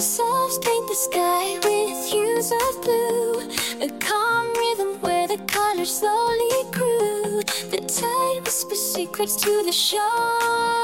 Soft paint the sky with hues of blue, a calm rhythm where the colors slowly grew. The tide whispers secrets to the shore.